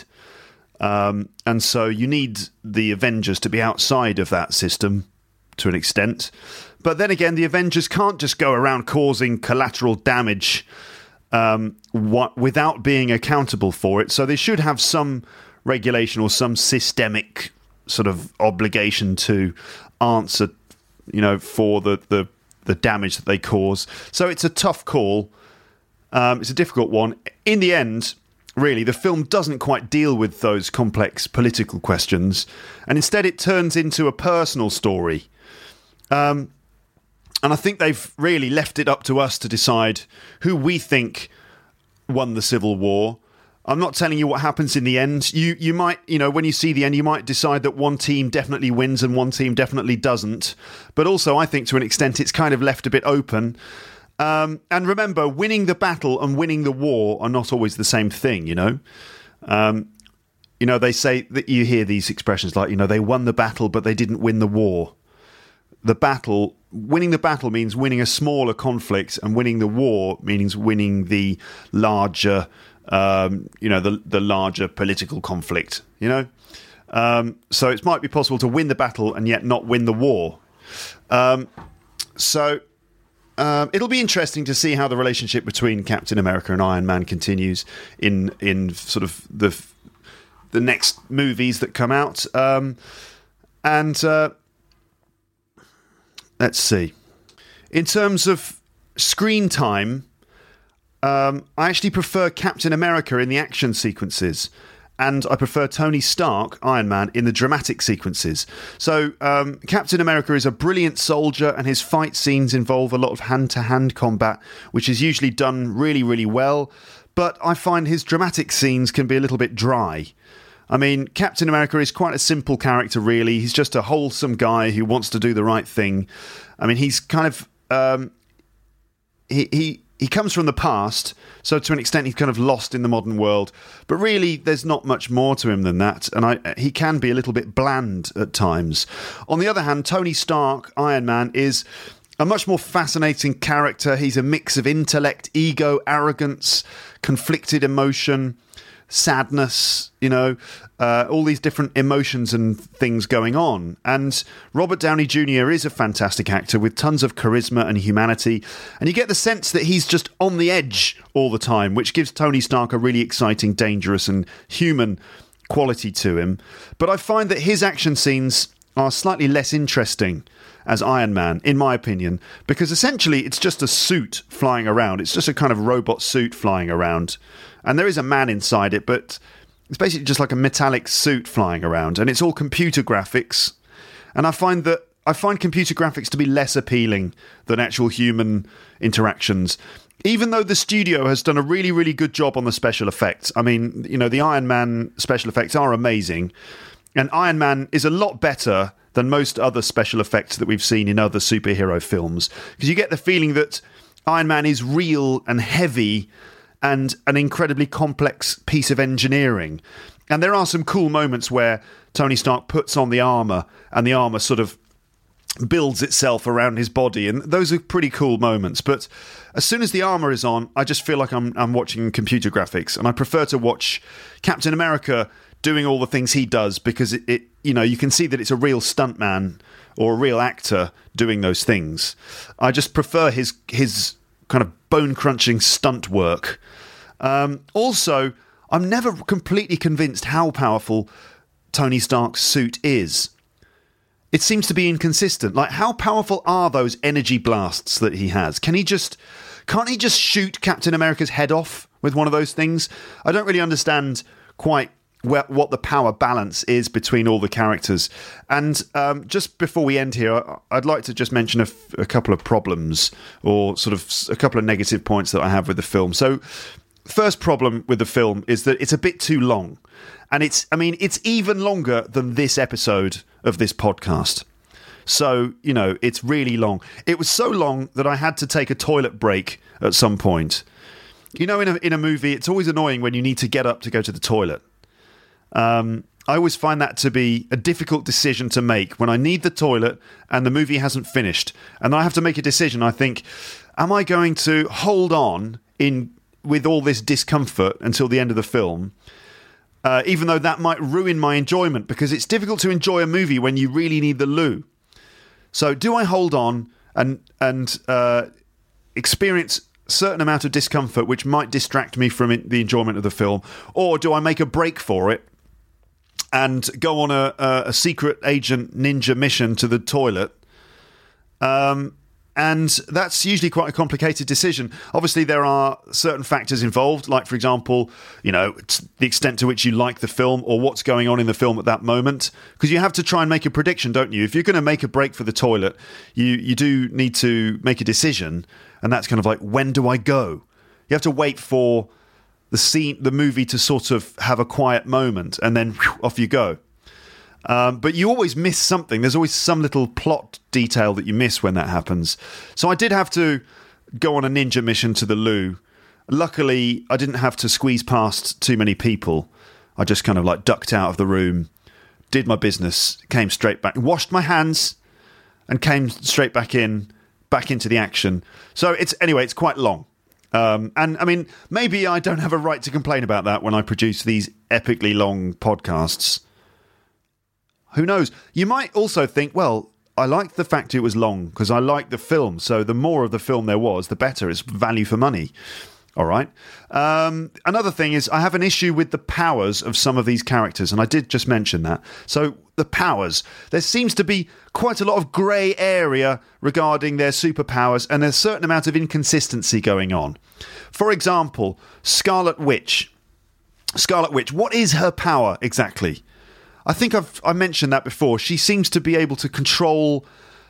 Um, and so you need the Avengers to be outside of that system to an extent. But then again, the Avengers can't just go around causing collateral damage um, what, without being accountable for it. So they should have some regulation or some systemic sort of obligation to answer, you know, for the, the, the damage that they cause. So it's a tough call. Um, it's a difficult one. In the end, really, the film doesn't quite deal with those complex political questions, and instead it turns into a personal story. Um, and I think they've really left it up to us to decide who we think won the Civil War. I'm not telling you what happens in the end. You you might, you know, when you see the end, you might decide that one team definitely wins and one team definitely doesn't. But also, I think to an extent, it's kind of left a bit open. Um, and remember, winning the battle and winning the war are not always the same thing, you know. Um, you know, they say that you hear these expressions like, you know, they won the battle, but they didn't win the war. The battle, winning the battle means winning a smaller conflict, and winning the war means winning the larger, um, you know, the the larger political conflict, you know. Um, so it might be possible to win the battle and yet not win the war. Um, so... Um, it'll be interesting to see how the relationship between Captain America and Iron Man continues in in sort of the the next movies that come out. Um, and uh, let's see. In terms of screen time, um, I actually prefer Captain America in the action sequences. And I prefer Tony Stark, Iron Man, in the dramatic sequences. So um, Captain America is a brilliant soldier, and his fight scenes involve a lot of hand-to-hand combat, which is usually done really, really well. But I find his dramatic scenes can be a little bit dry. I mean, Captain America is quite a simple character, really. He's just a wholesome guy who wants to do the right thing. I mean, he's kind of... Um, he... he He comes from the past, so to an extent he's kind of lost in the modern world. But really, there's not much more to him than that, and I, he can be a little bit bland at times. On the other hand, Tony Stark, Iron Man, is a much more fascinating character. He's a mix of intellect, ego, arrogance, conflicted emotion, sadness, you know, uh, all these different emotions and things going on. And Robert Downey Junior is a fantastic actor with tons of charisma and humanity, and you get the sense that he's just on the edge all the time, which gives Tony Stark a really exciting, dangerous and human quality to him. But I find that his action scenes are slightly less interesting as Iron Man, in my opinion, because essentially it's just a suit flying around. It's just a kind of robot suit flying around. And there is a man inside it, but it's basically just like a metallic suit flying around, and it's all computer graphics. And I find that I find computer graphics to be less appealing than actual human interactions. Even though the studio has done a really, really good job on the special effects. I mean, you know, the Iron Man special effects are amazing, and Iron Man is a lot better than most other special effects that we've seen in other superhero films, because you get the feeling that Iron Man is real and heavy and an incredibly complex piece of engineering. And there are some cool moments where Tony Stark puts on the armour and the armour sort of builds itself around his body, and those are pretty cool moments. But as soon as the armour is on, I just feel like I'm I'm watching computer graphics, and I prefer to watch Captain America doing all the things he does, because it, it you know, you can see that it's a real stuntman or a real actor doing those things. I just prefer his his kind of bone-crunching stunt work. Um, also, I'm never completely convinced how powerful Tony Stark's suit is. It seems to be inconsistent. Like, how powerful are those energy blasts that he has? Can he just... Can't he just shoot Captain America's head off with one of those things? I don't really understand quite where, what the power balance is between all the characters. And um, just before we end here, I'd like to just mention a, f- a couple of problems, or sort of a couple of negative points that I have with the film. So first problem with the film is that it's a bit too long. And it's, I mean, it's even longer than this episode of this podcast. So, you know, it's really long. It was so long that I had to take a toilet break at some point. You know, in a, in a movie, it's always annoying when you need to get up to go to the toilet. Um, I always find that to be a difficult decision to make when I need the toilet and the movie hasn't finished. And I have to make a decision. I think, am I going to hold on in with all this discomfort until the end of the film? Uh, even though that might ruin my enjoyment, because it's difficult to enjoy a movie when you really need the loo. So do I hold on and and uh, experience a certain amount of discomfort which might distract me from it, the enjoyment of the film, or do I make a break for it and go on a, a, a secret agent ninja mission to the toilet? Um, and that's usually quite a complicated decision. Obviously, there are certain factors involved, like, for example, you know, the extent to which you like the film or what's going on in the film at that moment. Because you have to try and make a prediction, don't you? If you're going to make a break for the toilet, you, you do need to make a decision. And that's kind of like, when do I go? You have to wait for the scene, the movie to sort of have a quiet moment, and then whew, off you go. Um, but you always miss something. There's always some little plot detail that you miss when that happens. So I did have to go on a ninja mission to the loo. Luckily, I didn't have to squeeze past too many people. I just kind of like ducked out of the room, did my business, came straight back, washed my hands, and came straight back in, back into the action. So it's anyway, it's quite long. Um, and I mean, maybe I don't have a right to complain about that when I produce these epically long podcasts. Who knows? You might also think, well, I liked the fact it was long because I liked the film. So the more of the film there was, the better. It's value for money. All right. Um, another thing is I have an issue with the powers of some of these characters. And I did just mention that. So the powers, there seems to be quite a lot of grey area regarding their superpowers. And there's a certain amount of inconsistency going on. For example, Scarlet Witch. Scarlet Witch, what is her power exactly? I think I've I mentioned that before. She seems to be able to control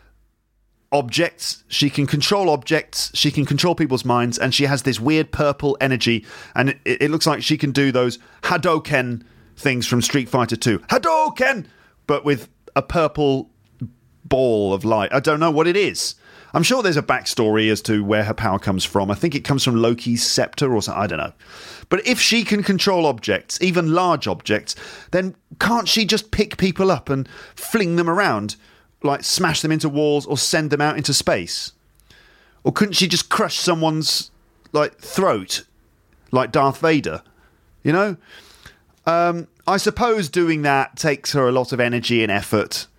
objects. She can control objects. She can control people's minds. And she has this weird purple energy. And it, it looks like she can do those Hadouken things from Street Fighter two. Hadouken! But with a purple ball of light. I don't know what it is. I'm sure there's a backstory as to where her power comes from. I think it comes from Loki's scepter or something. I don't know. But if she can control objects, even large objects, then can't she just pick people up and fling them around, like smash them into walls or send them out into space? Or couldn't she just crush someone's like throat, like Darth Vader? You know? Um, I suppose doing that takes her a lot of energy and effort.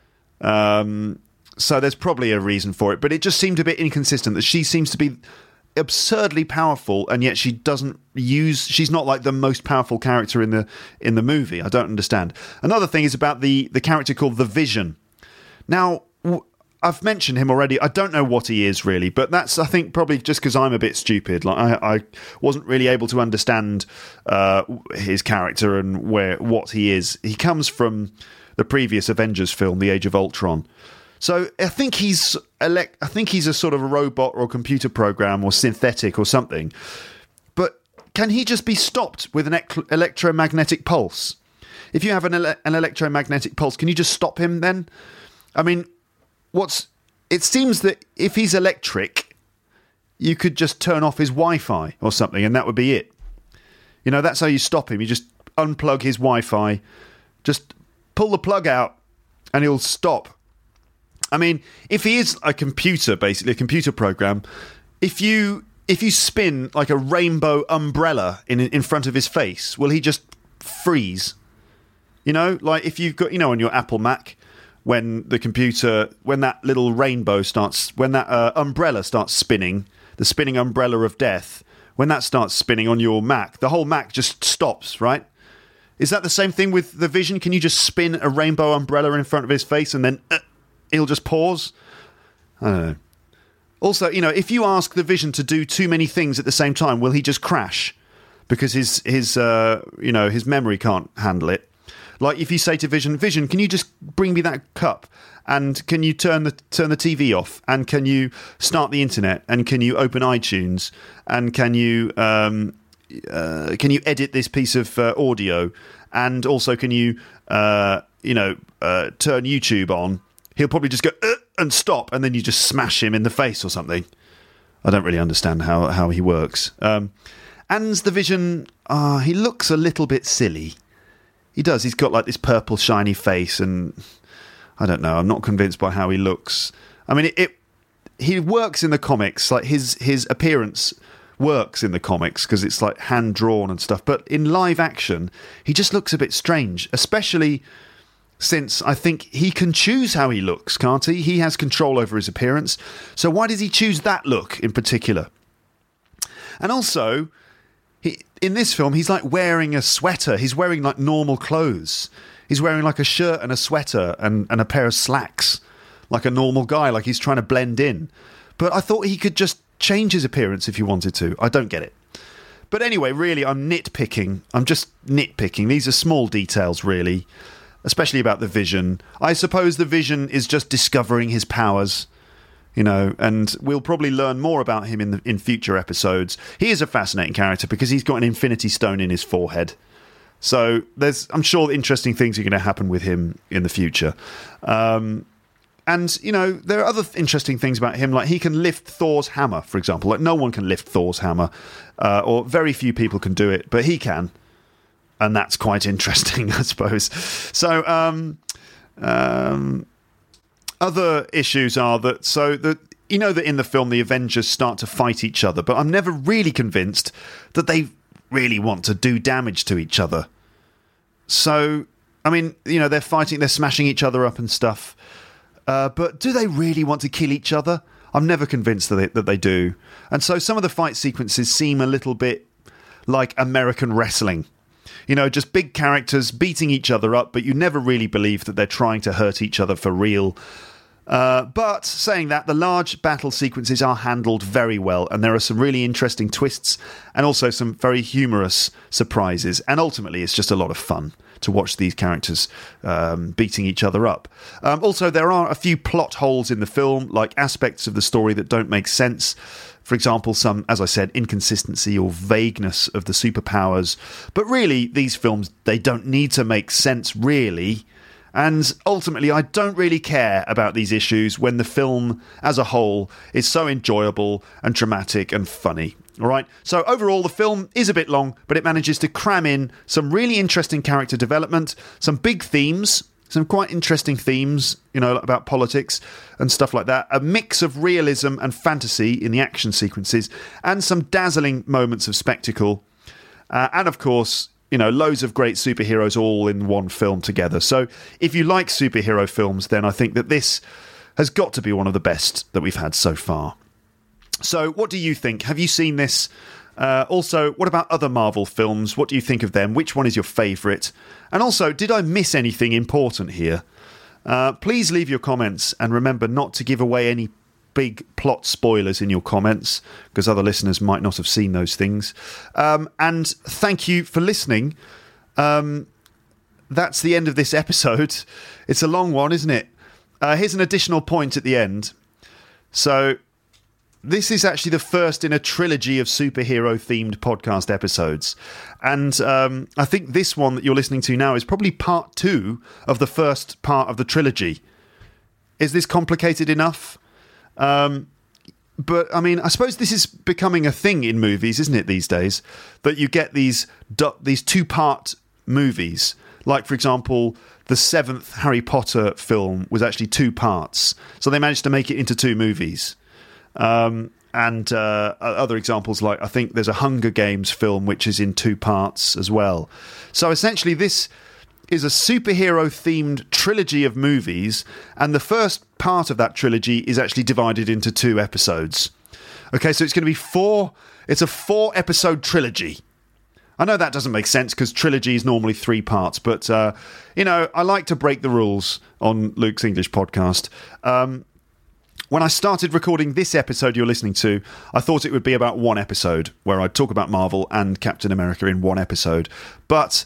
Um, so there's probably a reason for it. But it just seemed a bit inconsistent that she seems to be absurdly powerful, and yet she doesn't use she's not like the most powerful character in the in the movie. I don't understand. Another thing is about the the character called the Vision. Now w- I've mentioned him already. I don't know what he is really, but that's I think probably just because I'm a bit stupid. Like I, I wasn't really able to understand uh, his character and where what he is. He comes from the previous Avengers film, The Age of Ultron. So I think he's elect- I think he's a sort of a robot or a computer program or synthetic or something. But can he just be stopped with an ec- electromagnetic pulse? If you have an, ele- an electromagnetic pulse, can you just stop him then? I mean, what's it seems that if he's electric, you could just turn off his Wi-Fi or something and that would be it. You know, that's how you stop him. You just unplug his Wi-Fi, just pull the plug out and he'll stop. I mean, if he is a computer, basically a computer program, if you if you spin like a rainbow umbrella in in front of his face, will he just freeze? You know, like if you've got, you know, on your Apple Mac, when the computer, when that little rainbow starts, when that uh, umbrella starts spinning, the spinning umbrella of death, when that starts spinning on your Mac, the whole Mac just stops, right? Is that the same thing with the Vision? Can you just spin a rainbow umbrella in front of his face and then uh, he'll just pause? I don't know. Also, you know, if you ask the Vision to do too many things at the same time, will he just crash? Because his, his uh, you know, his memory can't handle it. Like if you say to Vision, Vision, can you just bring me that cup? And can you turn the turn the T V off? And can you start the internet? And can you open iTunes? And can you, um, uh, can you edit this piece of uh, audio, and also can you uh, you know uh, turn YouTube on? He'll probably just go uh, and stop, and then you just smash him in the face or something. I don't really understand how how he works. Um, and the Vision, uh, he looks a little bit silly. He does. He's got like this purple shiny face, and I don't know. I'm not convinced by how he looks. I mean, it, it he works in the comics. Like his his appearance works in the comics because it's like hand drawn and stuff. But in live action, he just looks a bit strange, especially since I think he can choose how he looks, can't he? He has control over his appearance. So why does he choose that look in particular? And also, he, in this film, he's like wearing a sweater. He's wearing like normal clothes. He's wearing like a shirt and a sweater and, and a pair of slacks, like a normal guy, like he's trying to blend in. But I thought he could just change his appearance if he wanted to. I don't get it. But anyway, really, I'm nitpicking. I'm just nitpicking. These are small details, really, especially about the Vision. I suppose the Vision is just discovering his powers, you know, and we'll probably learn more about him in the, in future episodes. He is a fascinating character because he's got an Infinity Stone in his forehead. So there's, I'm sure interesting things are going to happen with him in the future. Um, and, you know, there are other th- interesting things about him, like he can lift Thor's hammer, for example. Like no one can lift Thor's hammer, uh, or very few people can do it, but he can. And that's quite interesting, I suppose. So, um, um, other issues are that, so that, you know, that in the film the Avengers start to fight each other, but I'm never really convinced that they really want to do damage to each other. So, I mean, you know, they're fighting, they're smashing each other up and stuff. Uh, but do they really want to kill each other? I'm never convinced that they, that they do. And so some of the fight sequences seem a little bit like American wrestling. You know, just big characters beating each other up, but you never really believe that they're trying to hurt each other for real. Uh, but saying that, the large battle sequences are handled very well, and there are some really interesting twists and also some very humorous surprises. And ultimately, it's just a lot of fun to watch these characters um, beating each other up. Um, also, there are a few plot holes in the film, like aspects of the story that don't make sense. For example, some, as I said, inconsistency or vagueness of the superpowers. But really, these films, they don't need to make sense, really. And ultimately, I don't really care about these issues when the film as a whole is so enjoyable and dramatic and funny. All right. So overall, the film is a bit long, but it manages to cram in some really interesting character development, some big themes, some quite interesting themes, you know, about politics and stuff like that. A mix of realism and fantasy in the action sequences, and some dazzling moments of spectacle. Uh, and of course, you know, loads of great superheroes all in one film together. So if you like superhero films, then I think that this has got to be one of the best that we've had so far. So what do you think? Have you seen this? Uh, also, what about other Marvel films? What do you think of them? Which one is your favourite? And also, did I miss anything important here? Uh, please leave your comments, and remember not to give away any big plot spoilers in your comments, because other listeners might not have seen those things. Um, and thank you for listening. Um, that's the end of this episode. It's a long one, isn't it? Uh, here's an additional point at the end. So this is actually the first in a trilogy of superhero-themed podcast episodes. And um, I think this one that you're listening to now is probably part two of the first part of the trilogy. Is this complicated enough? Um, but, I mean, I suppose this is becoming a thing in movies, isn't it, these days? That you get these these two-part movies. Like, for example, the seventh Harry Potter film was actually two parts. So they managed to make it into two movies. Um, and uh, other examples, like I think there's a Hunger Games film which is in two parts as well. So essentially this is a superhero-themed trilogy of movies, and the first part of that trilogy is actually divided into two episodes. Okay, so it's going to be four... It's a four-episode trilogy. I know that doesn't make sense because trilogy is normally three parts, but, uh, you know, I like to break the rules on Luke's English podcast. Um... When I started recording this episode you're listening to, I thought it would be about one episode where I'd talk about Marvel and Captain America in one episode. But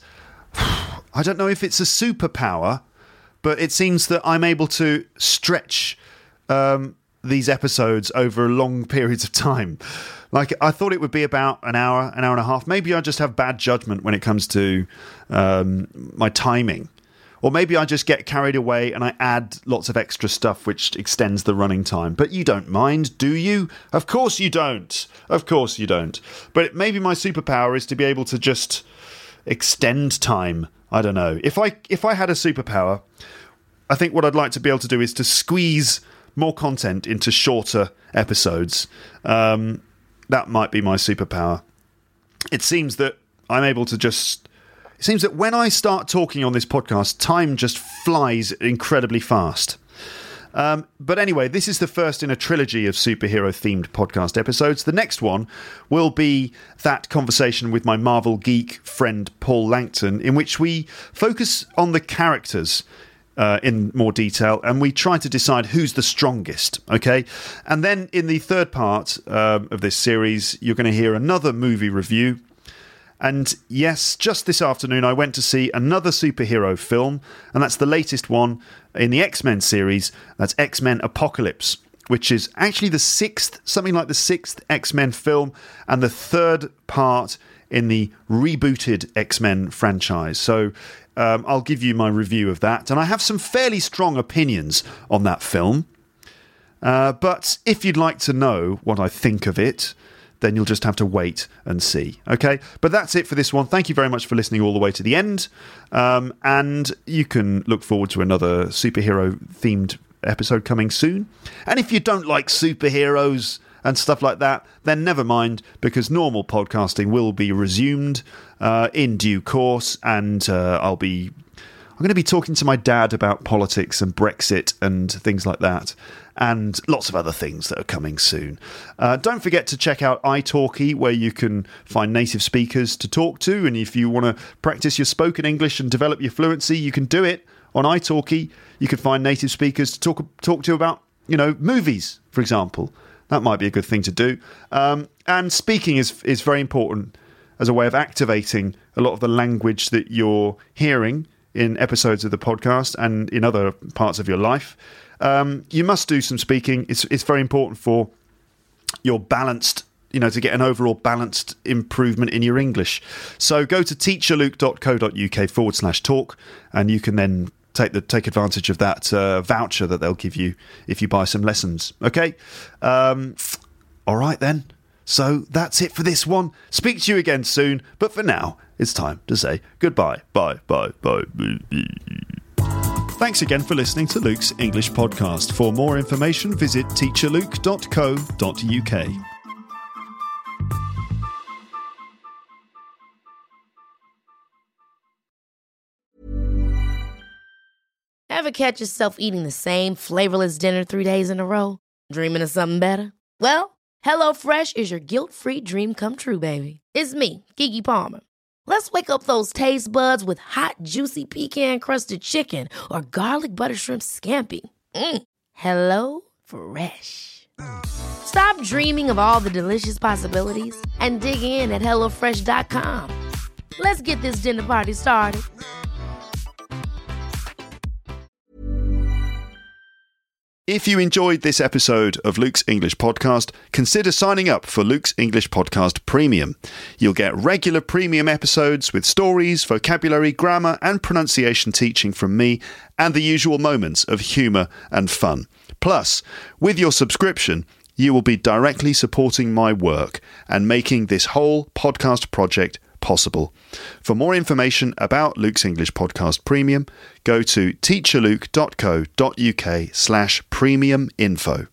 I don't know if it's a superpower, but it seems that I'm able to stretch um, these episodes over long periods of time. Like, I thought it would be about an hour, an hour and a half. Maybe I just have bad judgment when it comes to um, my timing. Or maybe I just get carried away and I add lots of extra stuff which extends the running time. But you don't mind, do you? Of course you don't. Of course you don't. But maybe my superpower is to be able to just extend time. I don't know. If I if I had a superpower, I think what I'd like to be able to do is to squeeze more content into shorter episodes. Um... That might be my superpower. It seems that I'm able to just... It seems that when I start talking on this podcast, time just flies incredibly fast. Um, but anyway, this is the first in a trilogy of superhero-themed podcast episodes. The next one will be that conversation with my Marvel geek friend Paul Langton, in which we focus on the characters Uh, in more detail, and we try to decide who's the strongest, okay? And then in the third part uh, of this series, you're going to hear another movie review. And yes, just this afternoon, I went to see another superhero film, and that's the latest one in the X-Men series. That's X-Men Apocalypse, which is actually the sixth, something like the sixth X-Men film, and the third part in the rebooted X-Men franchise. So Um, I'll give you my review of that, and I have some fairly strong opinions on that film. Uh, but if you'd like to know what I think of it, then you'll just have to wait and see. Okay, but that's it for this one. Thank you very much for listening all the way to the end, um, and you can look forward to another superhero-themed episode coming soon. And if you don't like superheroes and stuff like that, then never mind, because normal podcasting will be resumed uh, in due course, and uh, I'll be I'm going to be talking to my dad about politics and Brexit and things like that, and lots of other things that are coming soon. Uh, don't forget to check out italki, where you can find native speakers to talk to, and if you want to practice your spoken English and develop your fluency, you can do it on italki. You can find native speakers to talk talk to about, you know, movies, for example. That might be a good thing to do. Um, and speaking is is very important as a way of activating a lot of the language that you're hearing in episodes of the podcast and in other parts of your life. Um, you must do some speaking. It's it's very important for your balanced, you know, to get an overall balanced improvement in your English. So go to teacherluke.co.uk forward slash talk, and you can then take the take advantage of that uh, voucher that they'll give you if you buy some lessons. Okay? Um, all right, then. So that's it for this one. Speak to you again soon. But for now, it's time to say goodbye. Bye, bye, bye. Thanks again for listening to Luke's English podcast. For more information, visit teacherluke dot co dot uk. Ever catch yourself eating the same flavorless dinner three days in a row? Dreaming of something better? Well, HelloFresh is your guilt-free dream come true, baby. It's me, Keke Palmer. Let's wake up those taste buds with hot, juicy pecan-crusted chicken or garlic butter shrimp scampi. Mm. Hello Fresh. Stop dreaming of all the delicious possibilities and dig in at hello fresh dot com. Let's get this dinner party started. If you enjoyed this episode of Luke's English Podcast, consider signing up for Luke's English Podcast Premium. You'll get regular premium episodes with stories, vocabulary, grammar and pronunciation teaching from me, and the usual moments of humour and fun. Plus, with your subscription, you will be directly supporting my work and making this whole podcast project possible. For more information about Luke's English Podcast Premium, go to teacherluke.co.uk slash premium info.